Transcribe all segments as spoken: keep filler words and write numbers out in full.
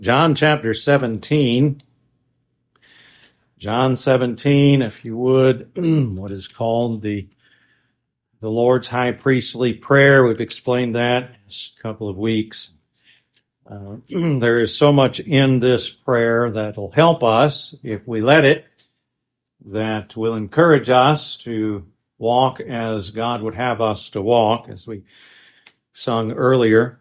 John chapter seventeen. John seventeen, if you would, what is called the the Lord's high priestly prayer. We've explained that this couple of weeks. Uh, there is so much in this prayer that'll help us if we let it, that will encourage us to walk as God would have us to walk, as we sung earlier.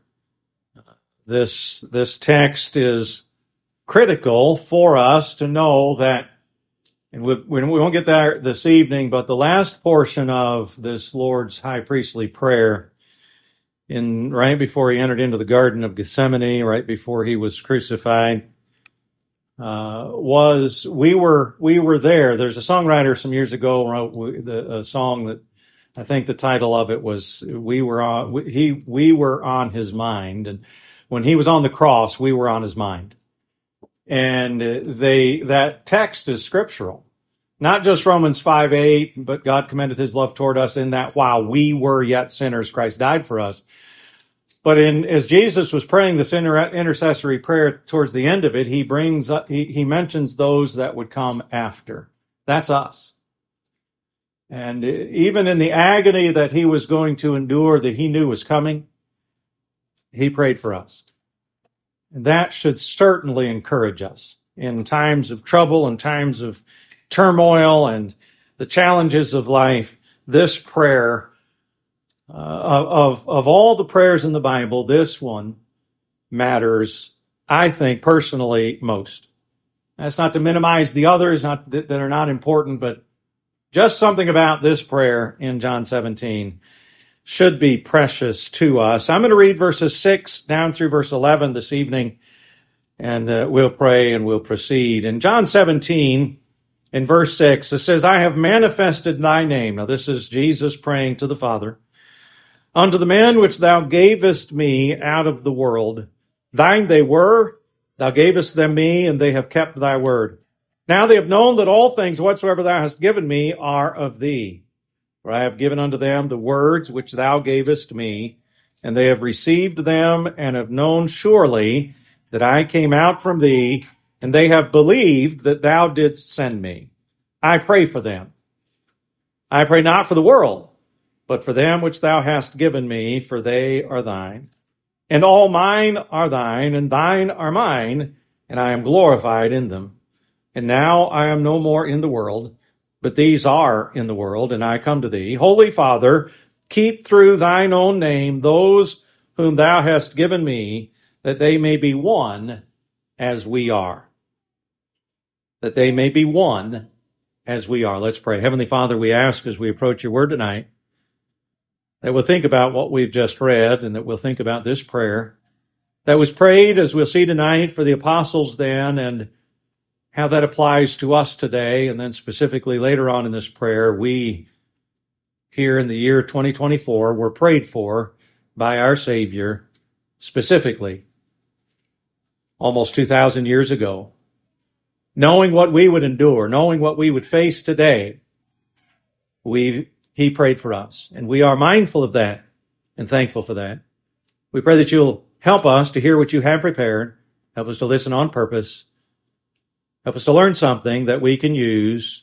This, this text is critical for us to know that, and we, we won't get there this evening, but the last portion of this Lord's high priestly prayer, in right before he entered into the Garden of Gethsemane, right before he was crucified, uh, was, we were, we were there. There's a songwriter some years ago wrote the, a song that I think the title of it was, we were on, we, he, we were on his mind. And when he was on the cross, we were on his mind. And they, that text is scriptural. Not just Romans five eight, but God commendeth his love toward us in that while we were yet sinners, Christ died for us. But in, as Jesus was praying this inter, intercessory prayer towards the end of it, he brings up, he, he mentions those that would come after. That's us. And even in the agony that he was going to endure, that he knew was coming, he prayed for us. And that should certainly encourage us in times of trouble and times of turmoil and the challenges of life. This prayer, uh, of, of all the prayers in the Bible, this one matters, I think, personally most. That's not to minimize the others, not that, that are not important, but just something about this prayer in John seventeen should be precious to us. I'm going to read verses six down through verse eleven this evening, and uh, we'll pray and we'll proceed. In John seventeen, in verse six, it says, I have manifested thy name. Now this is Jesus praying to the Father. Unto the men which thou gavest me out of the world. Thine they were, thou gavest them me, and they have kept thy word. Now they have known that all things whatsoever thou hast given me are of thee. For I have given unto them the words which thou gavest me, and they have received them, and have known surely that I came out from thee, and they have believed that thou didst send me. I pray for them. I pray not for the world, but for them which thou hast given me, for they are thine. And all mine are thine, and thine are mine, and I am glorified in them. And now I am no more in the world, but these are in the world, and I come to thee. Holy Father, keep through thine own name those whom thou hast given me, that they may be one as we are. That they may be one as we are. Let's pray. Heavenly Father, we ask as we approach your word tonight, that we'll think about what we've just read, and that we'll think about this prayer that was prayed, as we'll see tonight, for the apostles then, and how that applies to us today, and then specifically later on in this prayer, we here in the year twenty twenty-four were prayed for by our Savior specifically almost two thousand years ago. Knowing what we would endure, knowing what we would face today, we He prayed for us, and we are mindful of that and thankful for that. We pray that you'll help us to hear what you have prepared, help us to listen on purpose, help us to learn something that we can use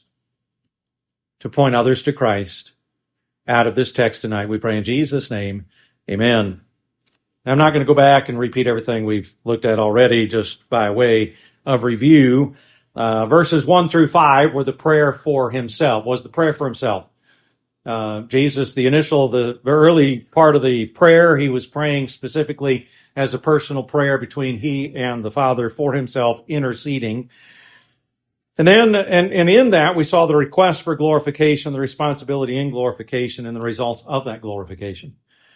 to point others to Christ out of this text tonight. We pray in Jesus' name, amen. Now, I'm not going to go back and repeat everything we've looked at already, just by way of review. Uh, verses one through five were the prayer for himself, was the prayer for himself. Uh, Jesus, the initial, the early part of the prayer, he was praying specifically as a personal prayer between he and the Father for himself, interceding. And then, and, and in that, we saw the request for glorification, the responsibility in glorification, and the results of that glorification.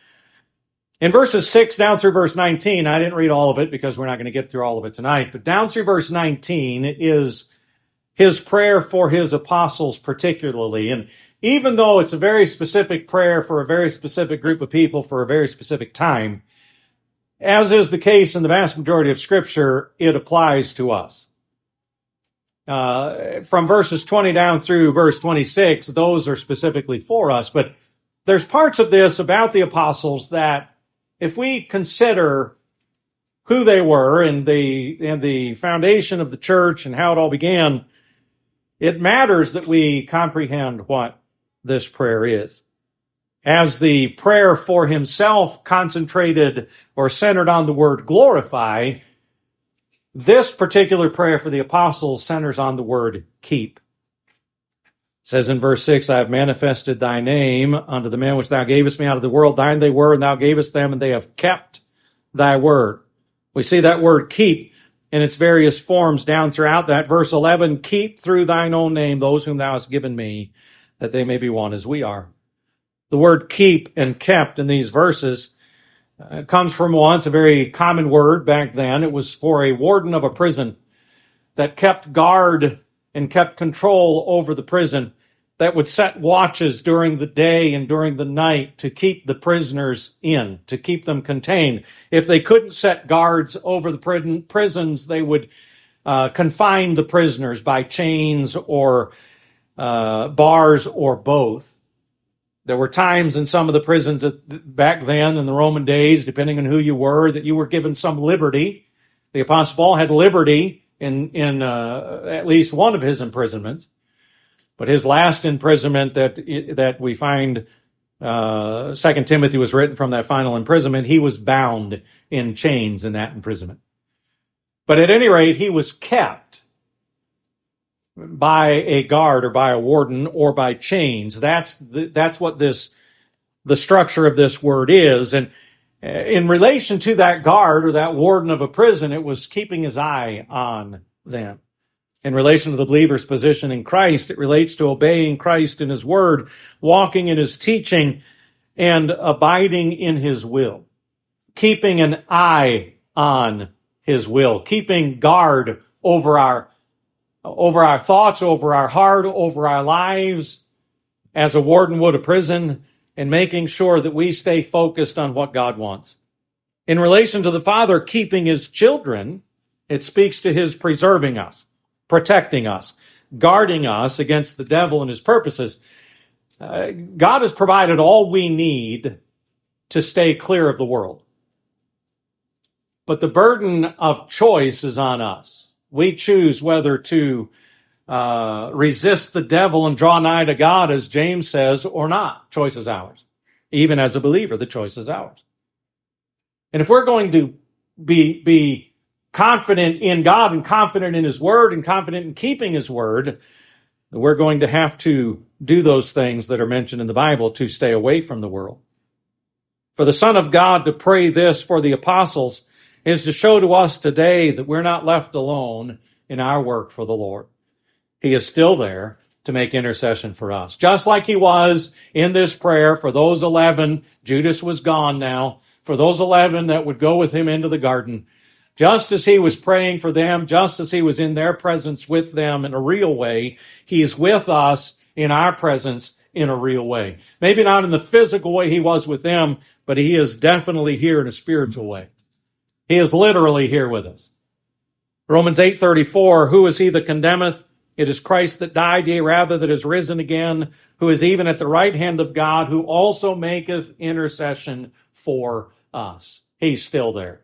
In verses six down through verse nineteen, I didn't read all of it because we're not going to get through all of it tonight, but down through verse nineteen is his prayer for his apostles particularly. And even though it's a very specific prayer for a very specific group of people for a very specific time, as is the case in the vast majority of Scripture, it applies to us. Uh, from verses twenty down through verse twenty-six, those are specifically for us. But there's parts of this about the apostles that, if we consider who they were and the, and the foundation of the church and how it all began, it matters that we comprehend what this prayer is. As the prayer for himself concentrated or centered on the word glorify, this particular prayer for the apostles centers on the word keep. It says in verse six, I have manifested thy name unto the men which thou gavest me out of the world. Thine they were, and thou gavest them, and they have kept thy word. We see that word keep in its various forms down throughout that. Verse eleven, keep through thine own name those whom thou hast given me, that they may be one as we are. The word keep and kept in these verses uh, comes from once a very common word back then. It was for a warden of a prison that kept guard and kept control over the prison, that would set watches during the day and during the night to keep the prisoners in, to keep them contained. If they couldn't set guards over the prisons, they would uh, confine the prisoners by chains or uh, bars or both. There were times in some of the prisons that back then in the Roman days, depending on who you were, that you were given some liberty. The Apostle Paul had liberty in, in uh, at least one of his imprisonments. But his last imprisonment that that we find, uh, Second Timothy was written from that final imprisonment, he was bound in chains in that imprisonment. But at any rate, he was kept by a guard or by a warden or by chains. That's the, that's what this, the structure of this word is. And in relation to that guard or that warden of a prison, it was keeping his eye on them. In relation to the believer's position in Christ, it relates to obeying Christ in his word, walking in his teaching, and abiding in his will. Keeping an eye on his will. Keeping guard over our over our thoughts, over our heart, over our lives, as a warden would a prison, and making sure that we stay focused on what God wants. In relation to the Father keeping his children, it speaks to his preserving us, protecting us, guarding us against the devil and his purposes. Uh, God has provided all we need to stay clear of the world. But the burden of choice is on us. We choose whether to uh, resist the devil and draw nigh to God, as James says, or not. Choice is ours. Even as a believer, the choice is ours. And if we're going to be, be confident in God and confident in his word and confident in keeping his word, we're going to have to do those things that are mentioned in the Bible to stay away from the world. For the Son of God to pray this for the apostles is to show to us today that we're not left alone in our work for the Lord. He is still there to make intercession for us. Just like he was in this prayer for those eleven, Judas was gone now, for those eleven that would go with him into the garden. Just as he was praying for them, just as he was in their presence with them in a real way, he's with us in our presence in a real way. Maybe not in the physical way he was with them, but he is definitely here in a spiritual way. He is literally here with us. Romans eight thirty-four, who is he that condemneth? It is Christ that died, yea, rather that is risen again, who is even at the right hand of God, who also maketh intercession for us. He's still there.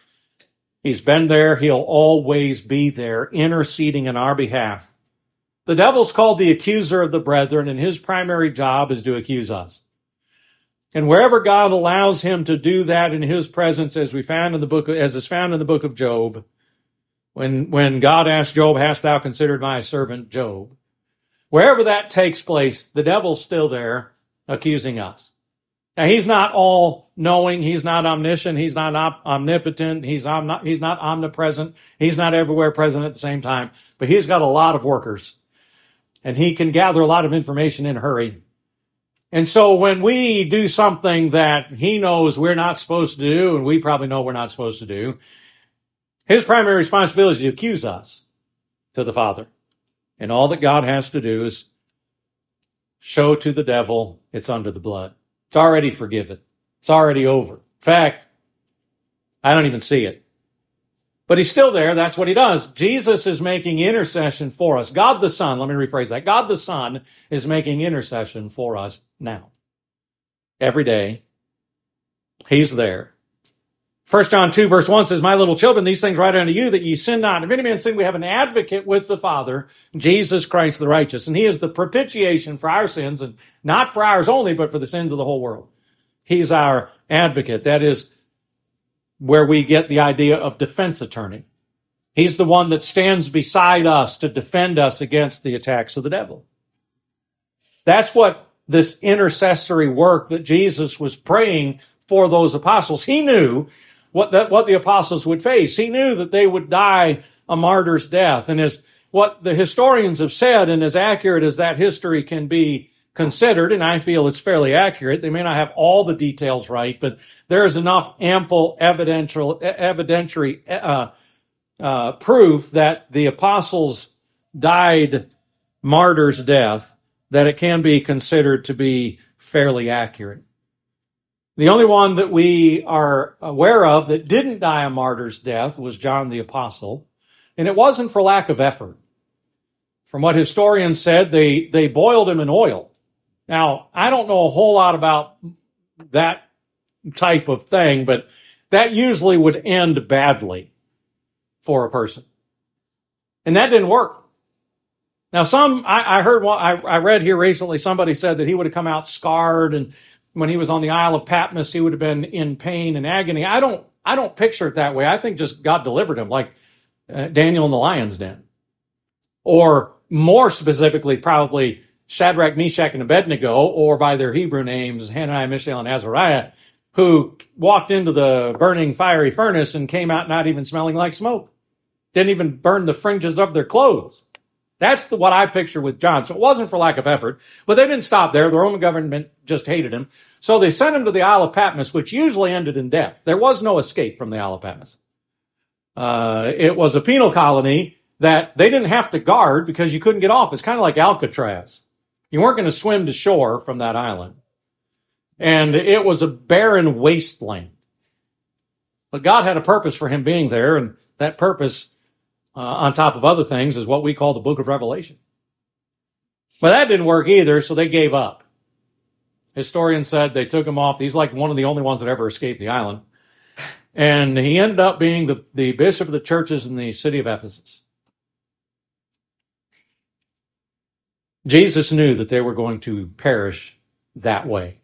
He's been there. He'll always be there, interceding in our behalf. The devil's called the accuser of the brethren, and his primary job is to accuse us. And wherever God allows him to do that in his presence, as we found in the book, as is found in the book of Job, when, when God asked Job, hast thou considered my servant Job? Wherever that takes place, the devil's still there accusing us. Now, he's not all knowing. He's not omniscient. He's not op- omnipotent. He's omni- he's not omnipresent. He's not everywhere present at the same time, but he's got a lot of workers, and he can gather a lot of information in a hurry. And so when we do something that he knows we're not supposed to do, and we probably know we're not supposed to do, his primary responsibility is to accuse us to the Father. And all that God has to do is show to the devil it's under the blood. It's already forgiven. It's already over. In fact, I don't even see it. But he's still there. That's what he does. Jesus is making intercession for us. God the Son, let me rephrase that. God the Son is making intercession for us now. Every day, he's there First John two verse one says, my little children, these things write unto you that ye sin not. If any man sin, we have an advocate with the Father, Jesus Christ the righteous. And he is the propitiation for our sins, and not for ours only, but for the sins of the whole world. He's our advocate. That is where we get the idea of defense attorney. He's the one that stands beside us to defend us against the attacks of the devil. That's what this intercessory work that Jesus was praying for those apostles. He knew what that what the apostles would face. He knew that they would die a martyr's death. And as what the historians have said, and as accurate as that history can be considered, and I feel it's fairly accurate, they may not have all the details right, but there is enough ample evidential evidentiary uh, uh, proof that the apostles died martyr's death that it can be considered to be fairly accurate. The only one that we are aware of that didn't die a martyr's death was John the Apostle, and it wasn't for lack of effort. From what historians said, they, they boiled him in oil. Now, I don't know a whole lot about that type of thing, but that usually would end badly for a person. And that didn't work. Now, some, I, I heard, one, I, I read here recently, somebody said that he would have come out scarred, and when he was on the Isle of Patmos, he would have been in pain and agony. I don't, I don't picture it that way. I think just God delivered him, like uh, Daniel in the lion's den. Or more specifically, probably Shadrach, Meshach, and Abednego, or by their Hebrew names, Hananiah, Mishael, and Azariah, who walked into the burning fiery furnace and came out not even smelling like smoke. Didn't even burn the fringes of their clothes. That's the, what I picture with John. So it wasn't for lack of effort, but they didn't stop there. The Roman government just hated him. So they sent him to the Isle of Patmos, which usually ended in death. There was no escape from the Isle of Patmos. Uh, it was a penal colony that they didn't have to guard because you couldn't get off. It's kind of like Alcatraz. You weren't going to swim to shore from that island. And it was a barren wasteland. But God had a purpose for him being there, and that purpose, Uh, on top of other things, is what we call the book of Revelation. But that didn't work either, so they gave up. Historians said they took him off. He's like one of the only ones that ever escaped the island. And he ended up being the, the bishop of the churches in the city of Ephesus. Jesus knew that they were going to perish that way.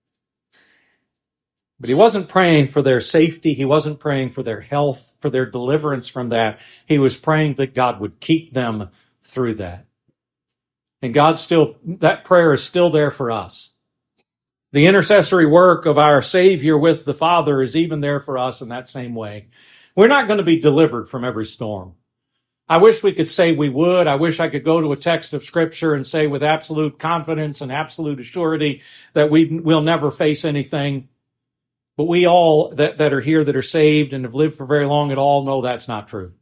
But he wasn't praying for their safety. He wasn't praying for their health, for their deliverance from that. He was praying that God would keep them through that. And God still, that prayer is still there for us. The intercessory work of our Savior with the Father is even there for us in that same way. We're not going to be delivered from every storm. I wish we could say we would. I wish I could go to a text of Scripture and say with absolute confidence and absolute assurity that we will never face anything. But we all that, that are here that are saved and have lived for very long at all know that's not true.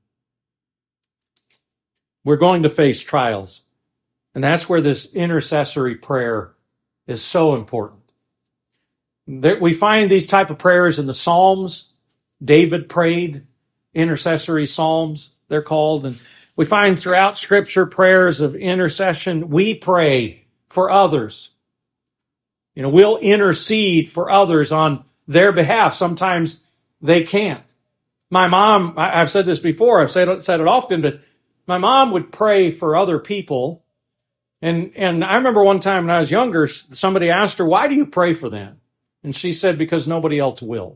We're going to face trials. And that's where this intercessory prayer is so important. There, we find these type of prayers in the Psalms. David prayed intercessory psalms, they're called. And we find throughout Scripture prayers of intercession. We pray for others. You know, we'll intercede for others on their behalf. Sometimes they can't. My mom, I've said this before, I've said it, said it often, but my mom would pray for other people. And, and I remember one time when I was younger, somebody asked her, why do you pray for them? And she said, because nobody else will.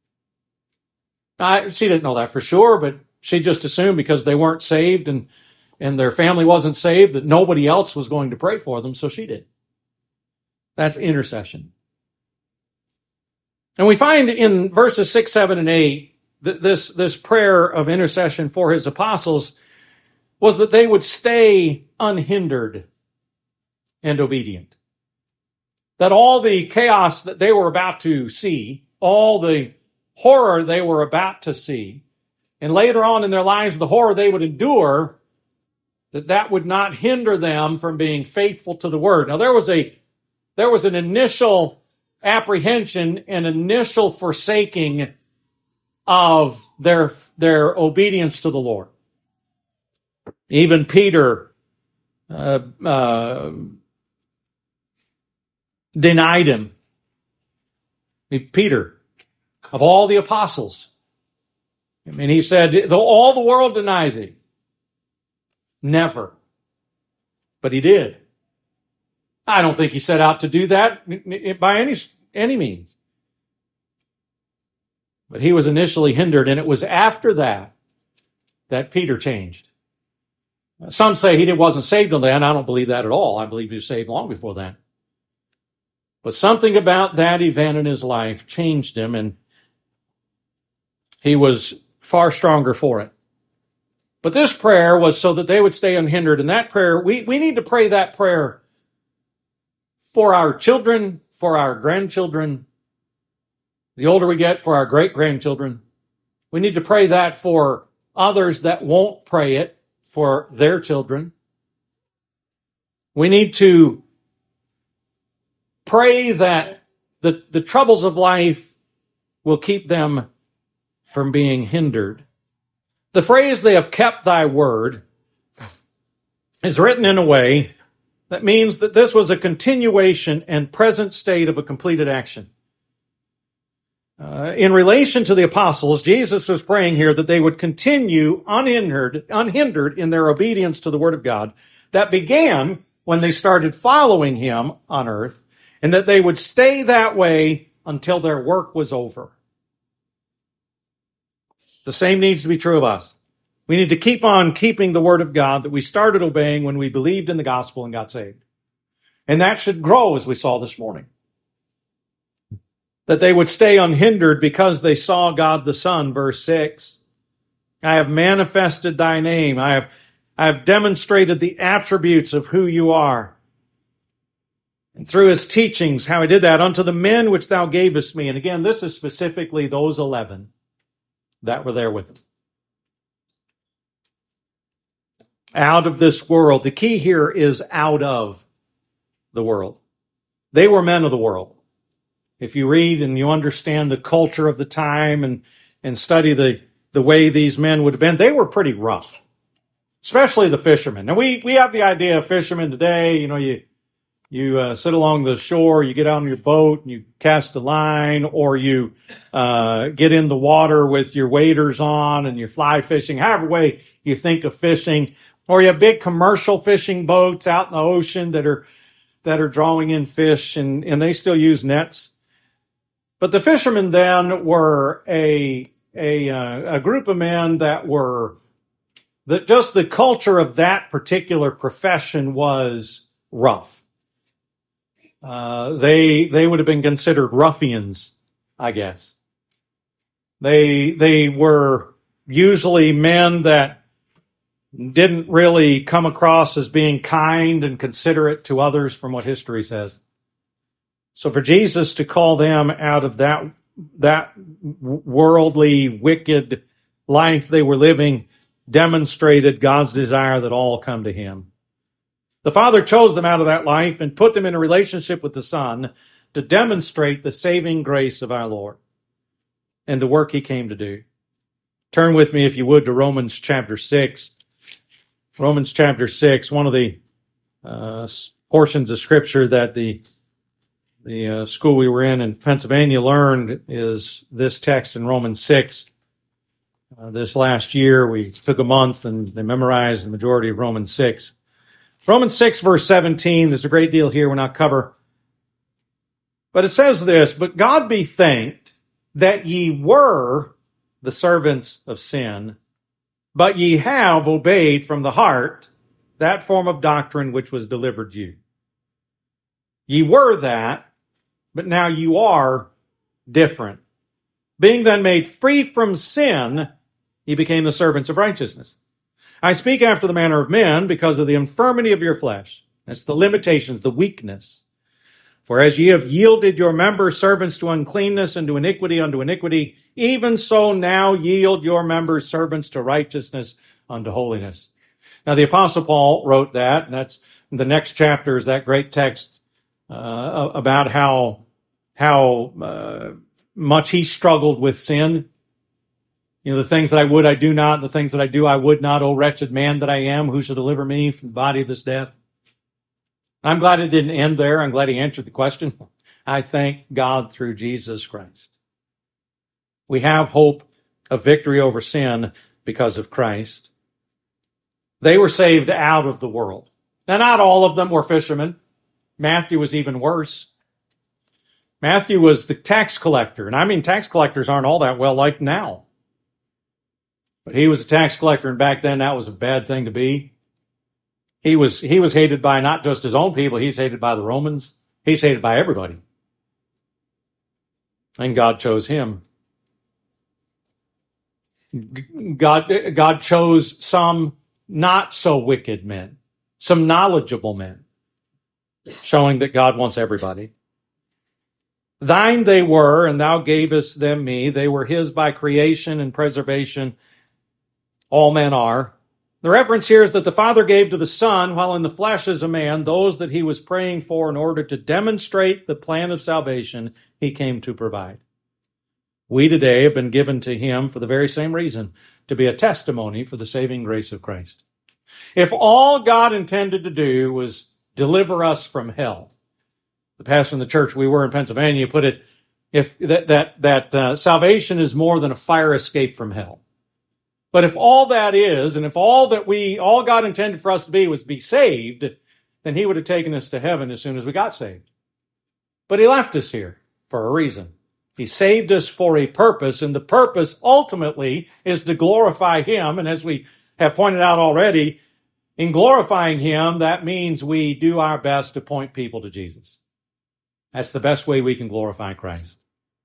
I, she didn't know that for sure, but she just assumed because they weren't saved and, and their family wasn't saved that nobody else was going to pray for them, so she did. That's intercession. And we find in verses six, seven, and eight that this, this prayer of intercession for his apostles was that they would stay unhindered and obedient. That all the chaos that they were about to see, all the horror they were about to see, and later on in their lives, the horror they would endure, that that would not hinder them from being faithful to the word. Now there was a, there was an initial apprehension, an initial forsaking of their, their obedience to the Lord. Even Peter, uh, uh, denied him. Peter, of all the apostles, I mean, he said, though all the world deny thee, never. But he did. I don't think he set out to do that by any, any means. But he was initially hindered, and it was after that that Peter changed. Some say he wasn't saved on that, and I don't believe that at all. I believe he was saved long before that. But something about that event in his life changed him, and he was far stronger for it. But this prayer was so that they would stay unhindered. And that prayer, we, we need to pray that prayer for our children, for our grandchildren, the older we get, for our great-grandchildren. We need to pray that for others that won't pray it, for their children. We need to pray that the, the troubles of life will keep them from being hindered. The phrase, they have kept thy word, is written in a way that means that this was a continuation and present state of a completed action. Uh, in relation to the apostles, Jesus was praying here that they would continue unhindered, unhindered in their obedience to the word of God that began when they started following him on earth, and that they would stay that way until their work was over. The same needs to be true of us. We need to keep on keeping the word of God that we started obeying when we believed in the gospel and got saved. And that should grow, as we saw this morning. That they would stay unhindered because they saw God the Son, verse six. I have manifested thy name. I have, I have demonstrated the attributes of who you are. And through his teachings, how he did that, unto the men which thou gavest me. And again, this is specifically those eleven that were there with him. Out of this world. The key here is out of the world. They were men of the world. If you read and you understand the culture of the time and, and study the, the way these men would have been, they were pretty rough. Especially the fishermen. Now we, we have the idea of fishermen today, you know, you, you uh, sit along the shore, you get out on your boat and you cast a line, or you uh, get in the water with your waders on and you're fly fishing, however way you think of fishing. Or you have big commercial fishing boats out in the ocean that are, that are drawing in fish, and, and they still use nets. But the fishermen then were a, a, uh, a group of men that were, that just the culture of that particular profession was rough. Uh, they, they would have been considered ruffians, I guess. They, they were usually men that didn't really come across as being kind and considerate to others, from what history says. So for Jesus to call them out of that, that worldly, wicked life they were living demonstrated God's desire that all come to him. The Father chose them out of that life and put them in a relationship with the Son to demonstrate the saving grace of our Lord and the work he came to do. Turn with me, if you would, to Romans chapter six. Romans chapter six, one of the uh, portions of Scripture that the the uh, school we were in in Pennsylvania learned is this text in Romans six. Uh, this last year, we took a month and they memorized the majority of Romans six. Romans six, verse seventeen, there's a great deal here we'll not cover. But it says this, but God be thanked that ye were the servants of sin, but ye have obeyed from the heart that form of doctrine which was delivered you. Ye were that, but now you are different. Being then made free from sin, ye became the servants of righteousness. I speak after the manner of men because of the infirmity of your flesh. That's the limitations, the weakness. For as ye have yielded your members servants to uncleanness and to iniquity unto iniquity, even so now yield your members servants to righteousness unto holiness. Now the Apostle Paul wrote that, and that's the next chapter is that great text uh, about how how uh, much he struggled with sin. You know, the things that I would, I do not. The things that I do, I would not. O wretched man that I am, who shall deliver me from the body of this death? I'm glad it didn't end there. I'm glad he answered the question. I thank God through Jesus Christ. We have hope a victory over sin because of Christ. They were saved out of the world. Now, not all of them were fishermen. Matthew was even worse. Matthew was the tax collector. And I mean, tax collectors aren't all that well liked now. But he was a tax collector, and back then that was a bad thing to be. He was, he was hated by not just his own people, he's hated by the Romans. He's hated by everybody. And God chose him. God, God chose some not so wicked men, some knowledgeable men, showing that God wants everybody. Thine they were, and thou gavest them me. They were his by creation and preservation. All men are. The reference here is that the Father gave to the Son, while in the flesh as a man, those that he was praying for in order to demonstrate the plan of salvation he came to provide. We today have been given to him for the very same reason, to be a testimony for the saving grace of Christ. If all God intended to do was deliver us from hell, the pastor in the church we were in Pennsylvania put it, if that that that uh, salvation is more than a fire escape from hell. But if all that is, and if all that we, all God intended for us to be was be saved, then he would have taken us to heaven as soon as we got saved. But he left us here for a reason. He saved us for a purpose, and the purpose ultimately is to glorify him. And as we have pointed out already, in glorifying him, that means we do our best to point people to Jesus. That's the best way we can glorify Christ.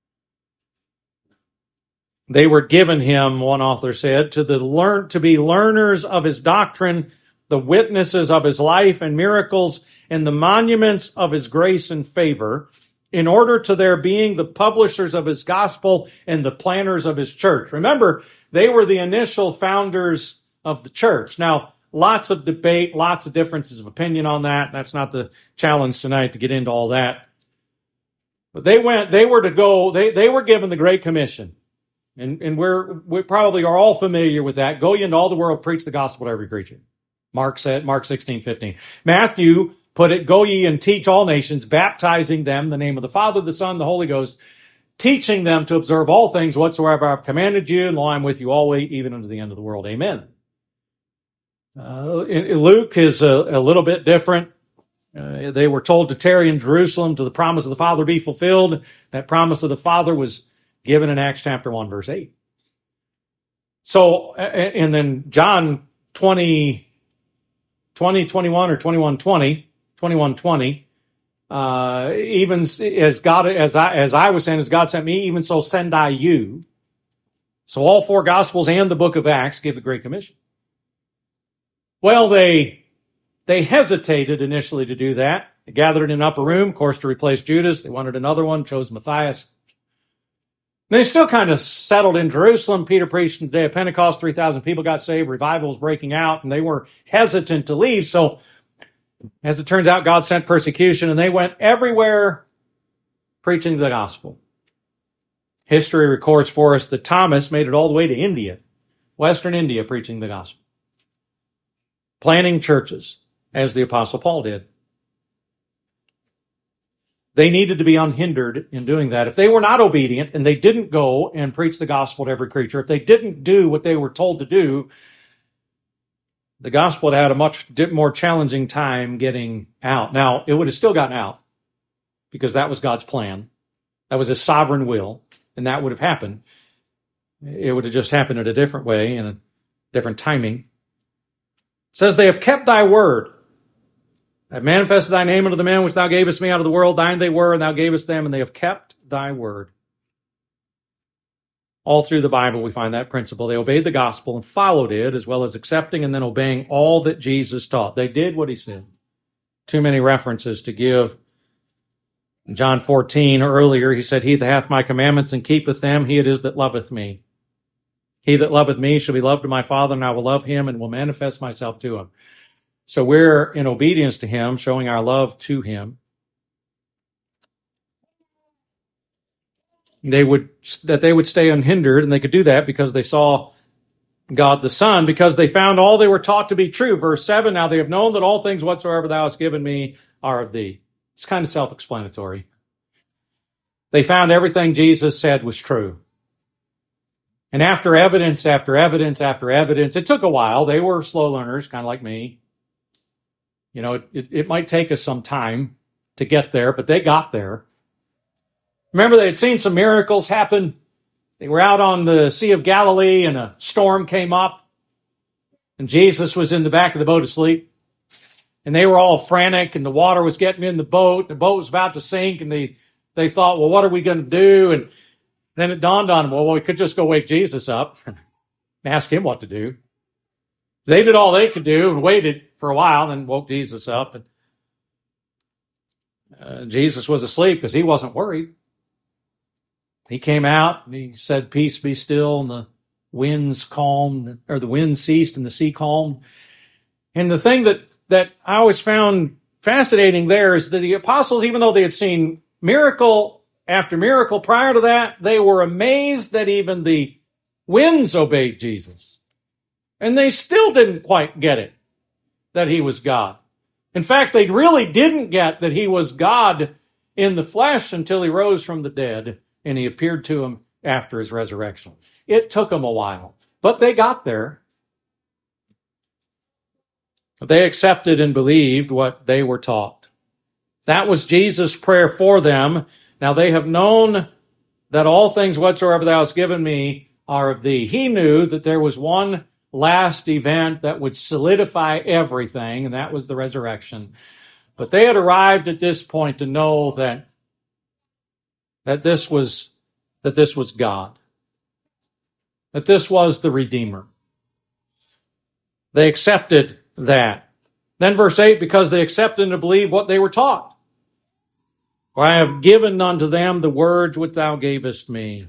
They were given him, one author said, to the learn to be learners of his doctrine, the witnesses of his life and miracles, and the monuments of his grace and favor, in order to their being the publishers of his gospel and the planners of his church. Remember, they were the initial founders of the church. Now, lots of debate, lots of differences of opinion on that. That's not the challenge tonight to get into all that. But they went, they were to go, they, they were given the Great Commission. And, and we're, we probably are all familiar with that. Go ye into all the world, preach the gospel to every creature. Mark said, Mark sixteen fifteen. Matthew put it, go ye and teach all nations, baptizing them in the name of the Father, the Son, the Holy Ghost, teaching them to observe all things whatsoever I've commanded you, and lo, I'm with you always, even unto the end of the world. Amen. Uh, Luke is a, a little bit different. Uh, they were told to tarry in Jerusalem till the promise of the Father be fulfilled. That promise of the Father was given in Acts chapter one, verse eight. So, and then John twenty, twenty, twenty-one or twenty-one, twenty, twenty-one, twenty, uh, even as God, as I, as I was saying, as God sent me, even so send I you. So all four Gospels and the book of Acts give the Great Commission. Well, they, they hesitated initially to do that. They gathered in an upper room, of course, to replace Judas. They wanted another one, chose Matthias. They still kind of settled in Jerusalem. Peter preached on the day of Pentecost. three thousand people got saved. Revival was breaking out, and they were hesitant to leave. So, as it turns out, God sent persecution, and they went everywhere preaching the gospel. History records for us that Thomas made it all the way to India, Western India, preaching the gospel. Planting churches, as the Apostle Paul did. They needed to be unhindered in doing that. If they were not obedient and they didn't go and preach the gospel to every creature, if they didn't do what they were told to do, the gospel had had a much more challenging time getting out. Now, it would have still gotten out because that was God's plan. That was his sovereign will, and that would have happened. It would have just happened in a different way and a different timing. It says, they have kept thy word. I have manifested thy name unto the men which thou gavest me out of the world. Thine they were, and thou gavest them, and they have kept thy word. All through the Bible we find that principle. They obeyed the gospel and followed it, as well as accepting and then obeying all that Jesus taught. They did what he said. Too many references to give. In John fourteen, earlier, he said, he that hath my commandments and keepeth them, he it is that loveth me. He that loveth me shall be loved of my Father, and I will love him and will manifest myself to him. So we're in obedience to him, showing our love to him. They would, that they would stay unhindered, and they could do that because they saw God the Son, because they found all they were taught to be true. Verse seven, now they have known that all things whatsoever thou hast given me are of thee. It's kind of self-explanatory. They found everything Jesus said was true. And after evidence, after evidence, after evidence, it took a while. They were slow learners, kind of like me. You know, it, it, it might take us some time to get there, but they got there. Remember, they had seen some miracles happen. They were out on the Sea of Galilee and a storm came up and Jesus was in the back of the boat asleep. And they were all frantic and the water was getting in the boat. The boat was about to sink and they, they thought, well, what are we going to do? And then it dawned on them, well, we could just go wake Jesus up and ask him what to do. They did all they could do and waited for a while, then woke Jesus up. And uh, Jesus was asleep because he wasn't worried. He came out and he said, peace be still, and the winds calmed, or the wind ceased and the sea calmed. And the thing that, that I always found fascinating there is that the apostles, even though they had seen miracle after miracle prior to that, they were amazed that even the winds obeyed Jesus. And they still didn't quite get it, that he was God. In fact, they really didn't get that he was God in the flesh until he rose from the dead and he appeared to them after his resurrection. It took them a while, but they got there. They accepted and believed what they were taught. That was Jesus' prayer for them. Now they have known that all things whatsoever thou hast given me are of thee. He knew that there was one last event that would solidify everything, and that was the resurrection. But they had arrived at this point to know that, that this was, that this was God. That this was the Redeemer. They accepted that. Then verse eight, because they accepted and believed what they were taught. For I have given unto them the words which thou gavest me.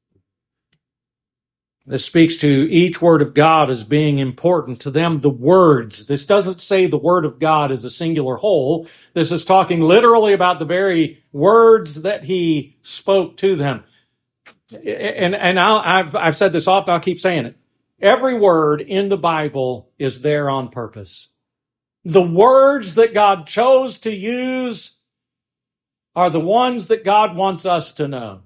This speaks to each word of God as being important to them, the words. This doesn't say the word of God is a singular whole. This is talking literally about the very words that he spoke to them. And, and I'll, I've, I've said this often, I'll keep saying it. Every word in the Bible is there on purpose. The words that God chose to use are the ones that God wants us to know.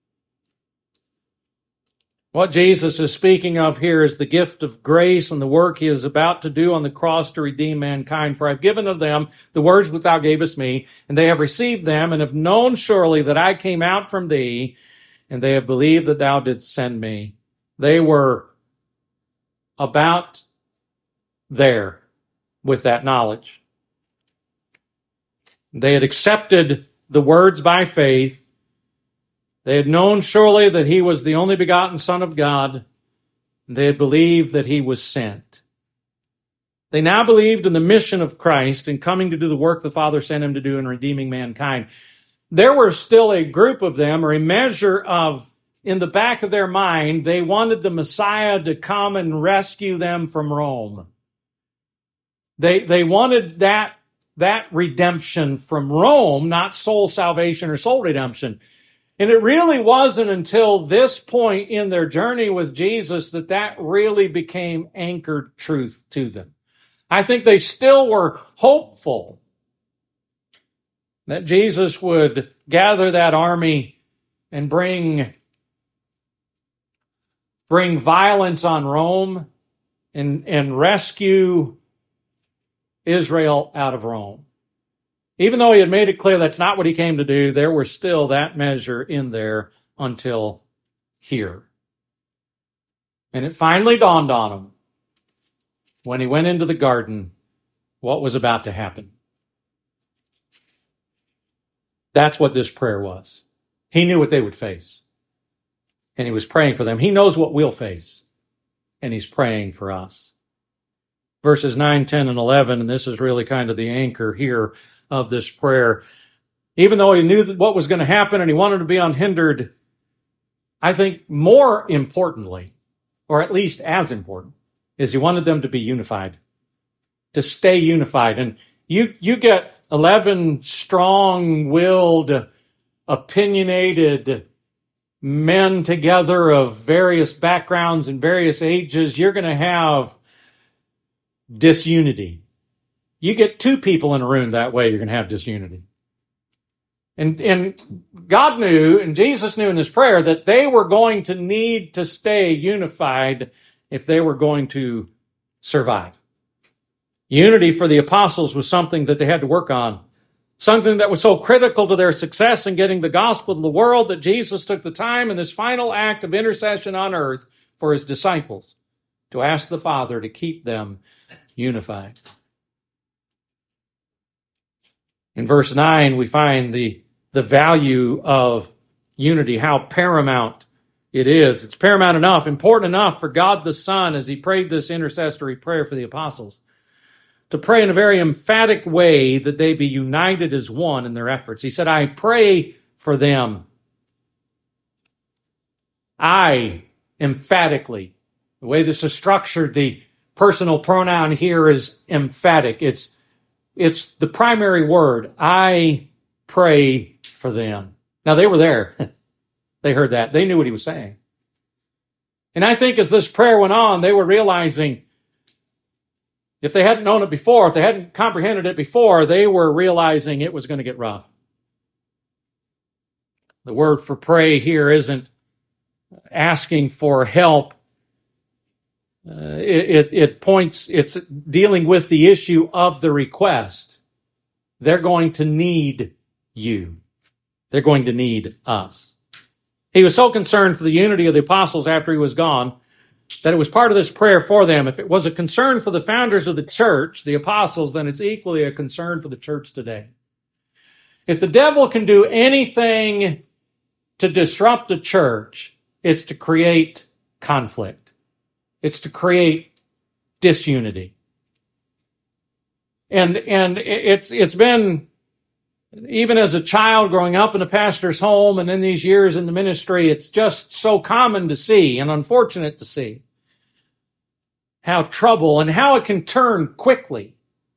What Jesus is speaking of here is the gift of grace and the work he is about to do on the cross to redeem mankind. For I've given to them the words which thou gavest me, and they have received them, and have known surely that I came out from thee, and they have believed that thou didst send me. They were about there with that knowledge. They had accepted the words by faith. They had known surely that he was the only begotten Son of God. They had believed that he was sent. They now believed in the mission of Christ in coming to do the work the Father sent him to do in redeeming mankind. There were still a group of them, or a measure of, in the back of their mind, they wanted the Messiah to come and rescue them from Rome. They, they wanted that, that redemption from Rome, not soul salvation or soul redemption. And it really wasn't until this point in their journey with Jesus that that really became anchored truth to them. I think they still were hopeful that Jesus would gather that army and bring, bring violence on Rome and, and rescue Israel out of Rome. Even though he had made it clear that's not what he came to do, there was still that measure in there until here. And it finally dawned on him when he went into the garden what was about to happen. That's what this prayer was. He knew what they would face. And he was praying for them. He knows what we'll face. And he's praying for us. Verses nine, ten, and eleven, and this is really kind of the anchor here of this prayer. Even though he knew what was going to happen and he wanted to be unhindered, I think more importantly, or at least as important, is he wanted them to be unified, to stay unified. And you, you get eleven strong-willed, opinionated men together of various backgrounds and various ages, you're going to have disunity. You get two people in a room that way, you're going to have disunity. And, and God knew, and Jesus knew in this prayer, that they were going to need to stay unified if they were going to survive. Unity for the apostles was something that they had to work on. Something that was so critical to their success in getting the gospel to the world that Jesus took the time in this final act of intercession on earth for his disciples to ask the Father to keep them unified. In verse nine, we find the, the value of unity, how paramount it is. It's paramount enough, important enough for God the Son, as he prayed this intercessory prayer for the apostles, to pray in a very emphatic way that they be united as one in their efforts. He said, I pray for them. I, emphatically. The way this is structured, the personal pronoun here is emphatic. It's, it's the primary word. I pray for them. Now, they were there. They heard that. They knew what he was saying. And I think as this prayer went on, they were realizing, if they hadn't known it before, if they hadn't comprehended it before, they were realizing it was going to get rough. The word for pray here isn't asking for help. Uh, it, it, it points, it's dealing with the issue of the request. They're going to need you. They're going to need us. He was so concerned for the unity of the apostles after he was gone that it was part of this prayer for them. If it was a concern for the founders of the church, the apostles, then it's equally a concern for the church today. If the devil can do anything to disrupt the church, it's to create conflict. It's to create disunity. And, and it's, it's been, even as a child growing up in a pastor's home and in these years in the ministry, it's just so common to see and unfortunate to see how trouble and how it can turn quickly.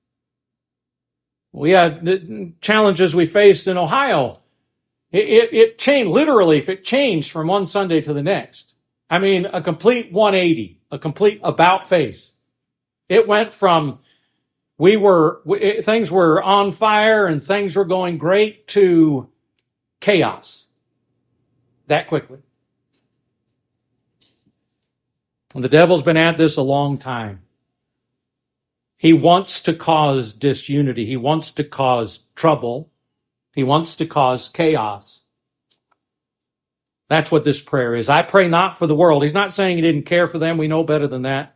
We had the challenges we faced in Ohio. It, it, it changed, literally, if it changed from one Sunday to the next. I mean, a complete one eighty, a complete about face. It went from we were, it, things were on fire and things were going great to chaos that quickly. And the devil's been at this a long time. He wants to cause disunity. He wants to cause trouble. He wants to cause chaos. That's what this prayer is. I pray not for the world. He's not saying he didn't care for them. We know better than that.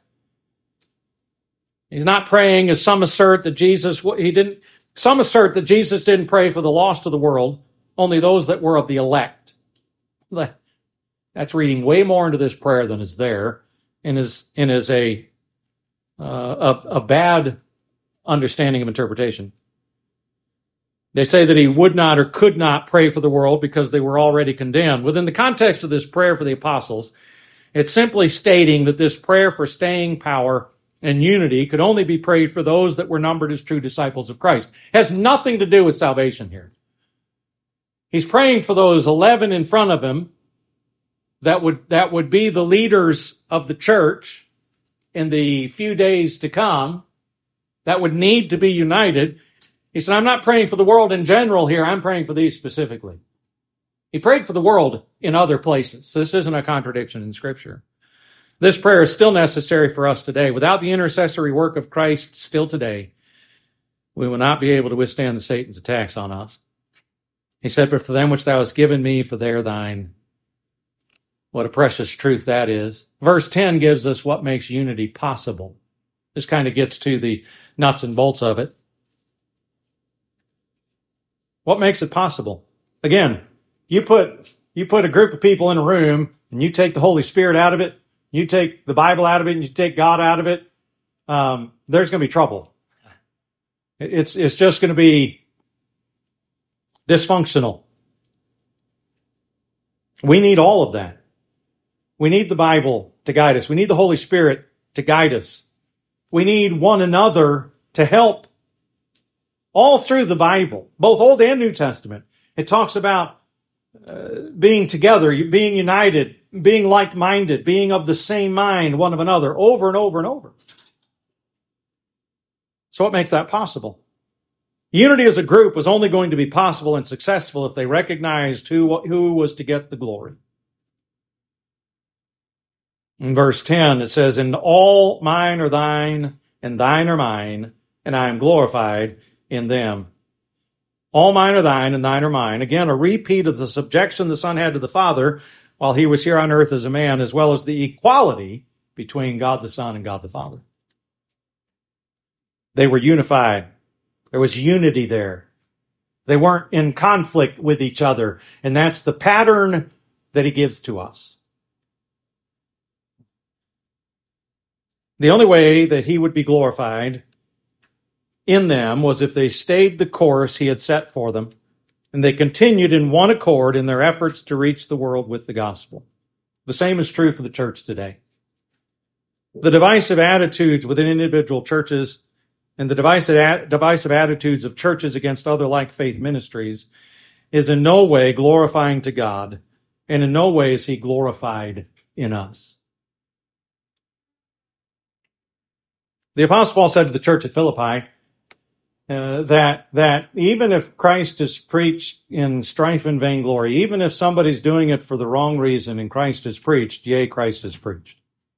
He's not praying, as some assert, that Jesus, he didn't, some assert that Jesus didn't pray for the lost of the world, only those that were of the elect. That's reading way more into this prayer than is there, and is, and is a, uh, a, a bad understanding of interpretation. They say that he would not or could not pray for the world because they were already condemned. Within the context of this prayer for the apostles, it's simply stating that this prayer for staying power and unity could only be prayed for those that were numbered as true disciples of Christ. It has nothing to do with salvation here. He's praying for those eleven in front of him that would, that would be the leaders of the church in the few days to come, that would need to be united. He said, I'm not praying for the world in general here. I'm praying for these specifically. He prayed for the world in other places. So this isn't a contradiction in Scripture. This prayer is still necessary for us today. Without the intercessory work of Christ still today, we will not be able to withstand the Satan's attacks on us. He said, but for them which thou hast given me, for they are thine. What a precious truth that is. Verse ten gives us what makes unity possible. This kind of gets to the nuts and bolts of it. What makes it possible? Again, you put, you put a group of people in a room and you take the Holy Spirit out of it, you take the Bible out of it, and you take God out of it, um, there's going to be trouble. It's, it's just going to be dysfunctional. We need all of that. We need the Bible to guide us. We need the Holy Spirit to guide us. We need one another to help. All through the Bible, both Old and New Testament, it talks about uh, being together, being united, being like-minded, being of the same mind one of another, over and over and over. So what makes that possible? Unity as a group was only going to be possible and successful if they recognized who, who was to get the glory. In verse ten, it says, "And all mine are thine, and thine are mine, and I am glorified in them." All mine are thine, and thine are mine. Again, a repeat of the subjection the Son had to the Father while he was here on earth as a man, as well as the equality between God the Son and God the Father. They were unified. There was unity there. They weren't in conflict with each other. And that's the pattern that he gives to us. The only way that he would be glorified in them was if they stayed the course he had set for them, and they continued in one accord in their efforts to reach the world with the gospel. The same is true for the church today. The divisive attitudes within individual churches and the divisive, divisive attitudes of churches against other like faith ministries is in no way glorifying to God, and in no way is he glorified in us. The Apostle Paul said to the church at Philippi uh, that, that even if Christ is preached in strife and vainglory, even if somebody's doing it for the wrong reason and Christ is preached, yea, Christ is preached.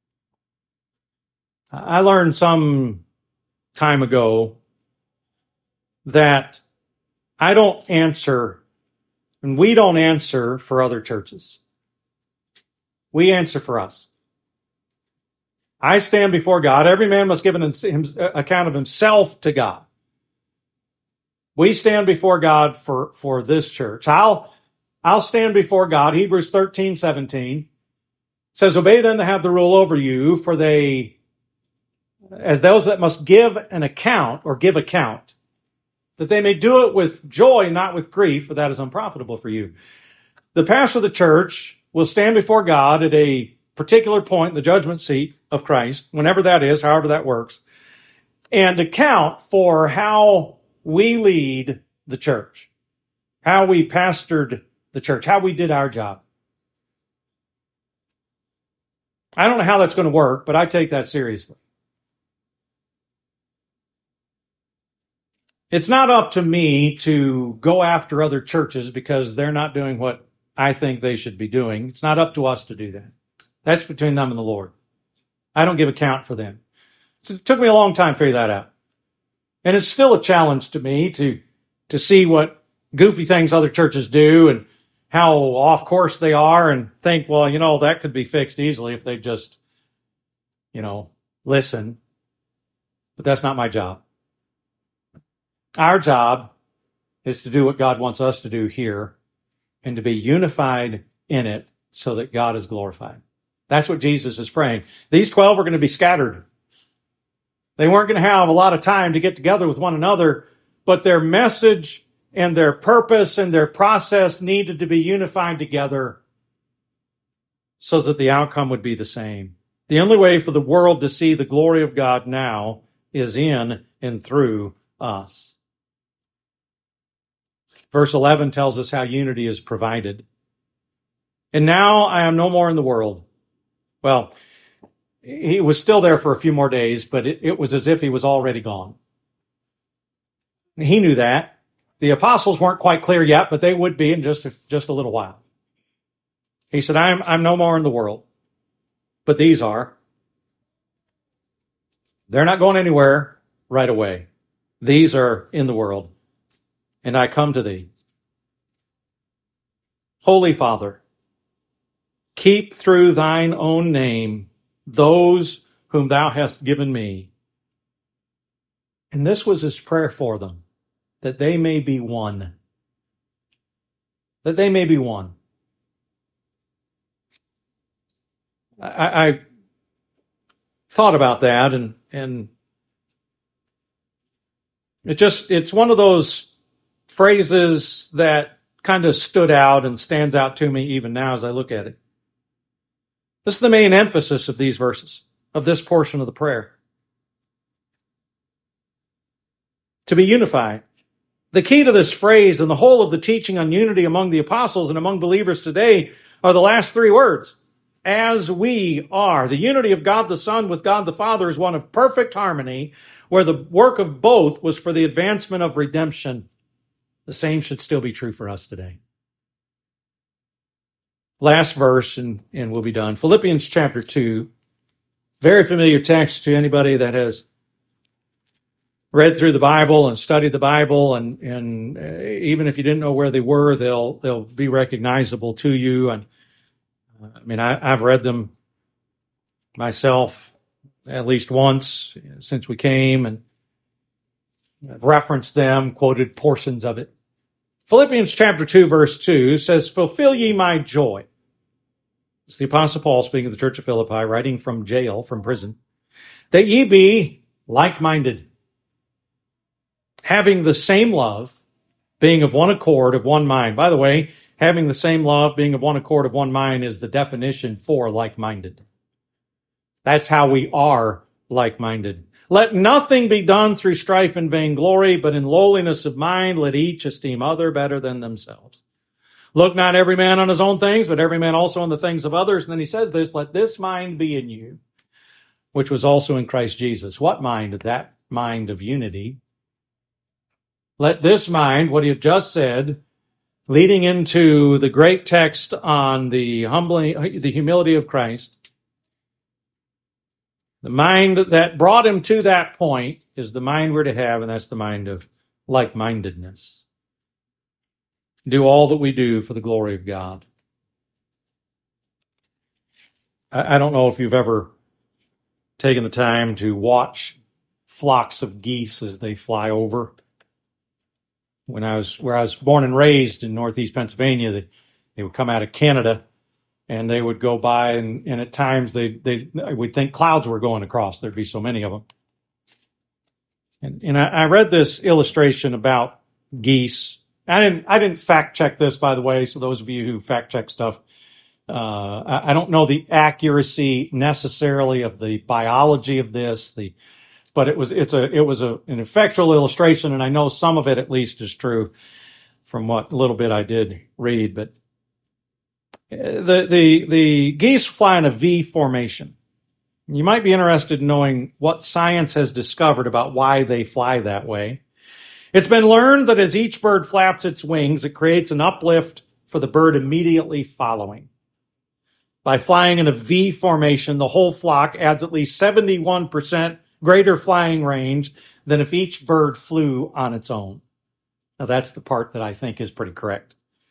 I learned some time ago that I don't answer, and we don't answer for other churches. We answer for us. I stand before God. Every man must give an account of himself to God. We stand before God for, for this church. I'll, I'll stand before God. Hebrews thirteen seventeen says, "Obey them that have the rule over you, for they, as those that must give an account," or give account, "that they may do it with joy, not with grief, for that is unprofitable for you." The pastor of the church will stand before God at a particular point in the judgment seat of Christ, whenever that is, however that works, and account for how we lead the church, how we pastored the church, how we did our job. I don't know how that's going to work, but I take that seriously. It's not up to me to go after other churches because they're not doing what I think they should be doing. It's not up to us to do that. That's between them and the Lord. I don't give account for them. So it took me a long time to figure that out. And it's still a challenge to me to, to see what goofy things other churches do and how off course they are, and think, well, you know, that could be fixed easily if they just, you know, listen. But that's not my job. Our job is to do what God wants us to do here and to be unified in it so that God is glorified. That's what Jesus is praying. These twelve are going to be scattered. They weren't going to have a lot of time to get together with one another, but their message and their purpose and their process needed to be unified together so that the outcome would be the same. The only way for the world to see the glory of God now is in and through us. Verse eleven tells us how unity is provided. "And now I am no more in the world." Well, he was still there for a few more days, but it, it was as if he was already gone. He knew that. The apostles weren't quite clear yet, but they would be in just a, just a little while. He said, I'm, I'm no more in the world, but these are. They're not going anywhere right away. These are in the world, and I come to thee. Holy Father, keep through thine own name those whom thou hast given me. And this was his prayer for them, that they may be one. That they may be one. I, I thought about that, and, and it just, it's one of those phrases that kind of stood out and stands out to me even now as I look at it. This is the main emphasis of these verses, of this portion of the prayer. To be unified. The key to this phrase and the whole of the teaching on unity among the apostles and among believers today are the last three words. As we are. The unity of God the Son with God the Father is one of perfect harmony, where the work of both was for the advancement of redemption, the same should still be true for us today. Last verse, and, and we'll be done. Philippians chapter two. Very familiar text to anybody that has read through the Bible and studied the Bible, and, and uh, even if you didn't know where they were, they'll they'll be recognizable to you. And uh, I mean, I, I've read them myself at least once since we came, and I've referenced them, quoted portions of it. Philippians chapter two, verse two says, "Fulfill ye my joy." It's the Apostle Paul speaking of the church of Philippi, writing from jail, from prison. "That ye be like-minded, having the same love, being of one accord, of one mind." By the way, having the same love, being of one accord, of one mind is the definition for like-minded. That's how we are like-minded. "Let nothing be done through strife and vainglory, but in lowliness of mind let each esteem other better than themselves. Look not every man on his own things, but every man also on the things of others." And then he says this, "Let this mind be in you, which was also in Christ Jesus." What mind? That mind of unity. Let this mind, what he had just said, leading into the great text on the humbling, the humility of Christ, the mind that brought him to that point is the mind we're to have, and that's the mind of like-mindedness. Do all that we do for the glory of God. I, I don't know if you've ever taken the time to watch flocks of geese as they fly over. When I was where I was born and raised in northeast Pennsylvania, they, they would come out of Canada and they would go by, and, and at times they they would think clouds were going across. There'd be so many of them. And, and I, I read this illustration about geese. I didn't I didn't fact check this, by the way. So those of you who fact check stuff, uh, I, I don't know the accuracy necessarily of the biology of this. The but it was it's a it was a an effectual illustration, and I know some of it at least is true from what little bit I did read. But the the the geese fly in a V formation. You might be interested in knowing what science has discovered about why they fly that way. It's been learned that as each bird flaps its wings, it creates an uplift for the bird immediately following. By flying in a V formation, the whole flock adds at least seventy-one percent greater flying range than if each bird flew on its own. Now that's the part that I think is pretty correct.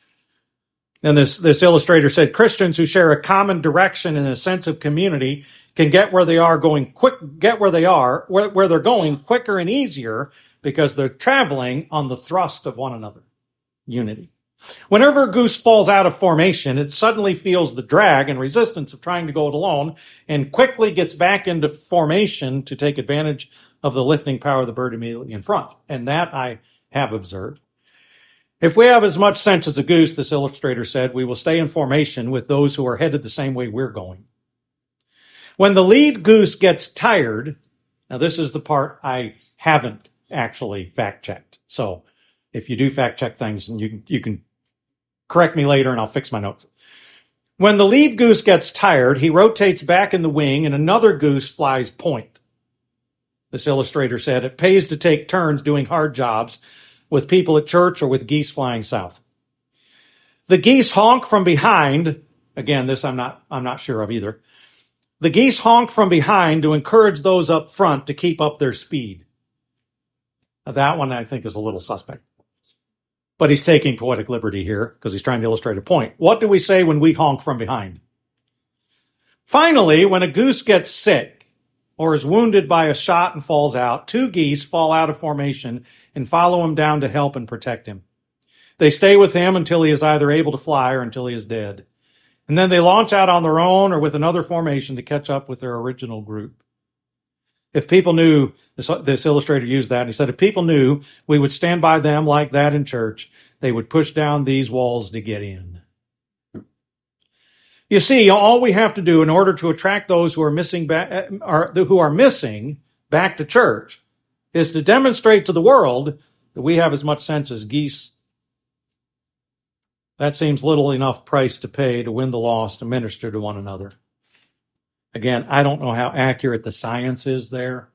And this, this illustrator said, Christians who share a common direction and a sense of community can get where they are going quick, get where they are, where, where they're going quicker and easier because they're traveling on the thrust of one another. Unity. Whenever a goose falls out of formation, it suddenly feels the drag and resistance of trying to go it alone and quickly gets back into formation to take advantage of the lifting power of the bird immediately in front. And that I have observed. If we have as much sense as a goose, this illustrator said, we will stay in formation with those who are headed the same way we're going. When the lead goose gets tired, now this is the part I haven't actually fact-checked. So if you do fact-check things, you can, you can correct me later and I'll fix my notes. When the lead goose gets tired, he rotates back in the wing and another goose flies point. This illustrator said, it pays to take turns doing hard jobs with people at church or with geese flying south. The geese honk from behind. Again, this I'm not, I'm not sure of either. The geese honk from behind to encourage those up front to keep up their speed. Now, that one I think is a little suspect. But he's taking poetic liberty here because he's trying to illustrate a point. What do we say when we honk from behind? Finally, when a goose gets sick or is wounded by a shot and falls out, two geese fall out of formation and follow him down to help and protect him. They stay with him until he is either able to fly or until he is dead. And then they launch out on their own or with another formation to catch up with their original group. If people knew, this, this illustrator used that, and he said, if people knew we would stand by them like that in church, they would push down these walls to get in. You see, all we have to do in order to attract those who are missing back, are, who are missing back to church is to demonstrate to the world that we have as much sense as geese. That seems little enough price to pay to win the lost and minister to one another. Again, I don't know how accurate the science is there.